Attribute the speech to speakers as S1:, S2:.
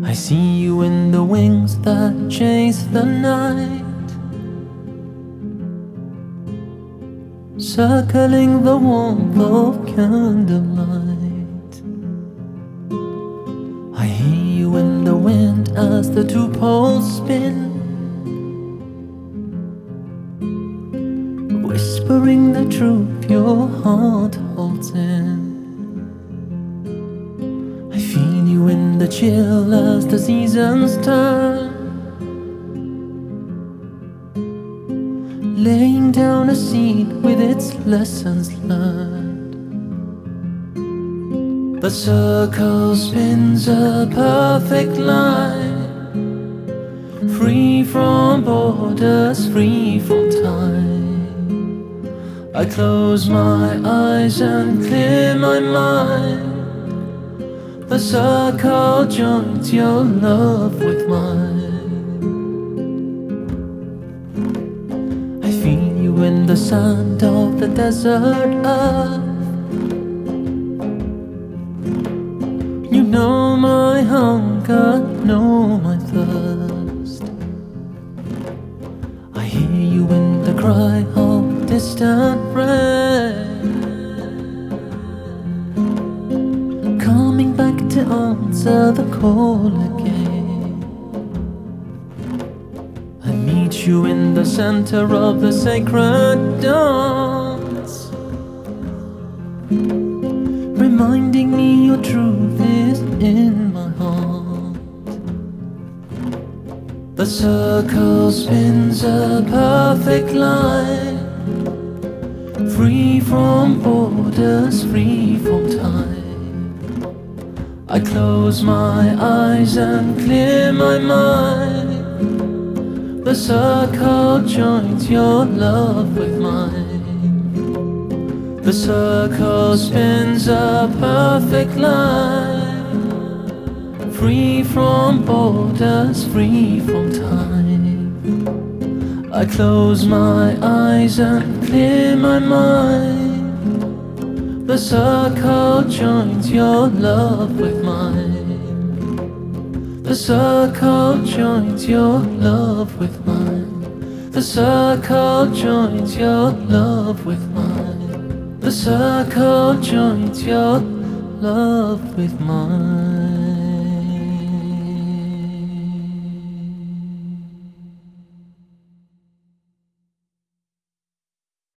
S1: I see you in the wings that chase the night, circling the warmth of candlelight. I hear you in the wind as the two poles spin, whispering the truth your heart holds in. I feel you in the chill as the seasons turn, laying down a seed with its lessons learned. The circle spins a perfect line, free from borders, free from time. I close my eyes and clear my mind. The circle joins your love with mine. I feel you in the sand of the desert earth. You know my hunger, know my thirst. I hear you in the cry of distant rain, coming back to answer the call again. I meet you in the center of the sacred dance, reminding me your truth is in my heart. The circle spins a perfect line, free from borders, free from time. I close my eyes and clear my mind. The circle joins your love with mine. The circle spins a perfect line, free from borders, free from time. I close my eyes and clear my mind. The circle joins your love with mine. The circle joins your love with mine. The circle joins your love with mine. The circle joins your love with mine.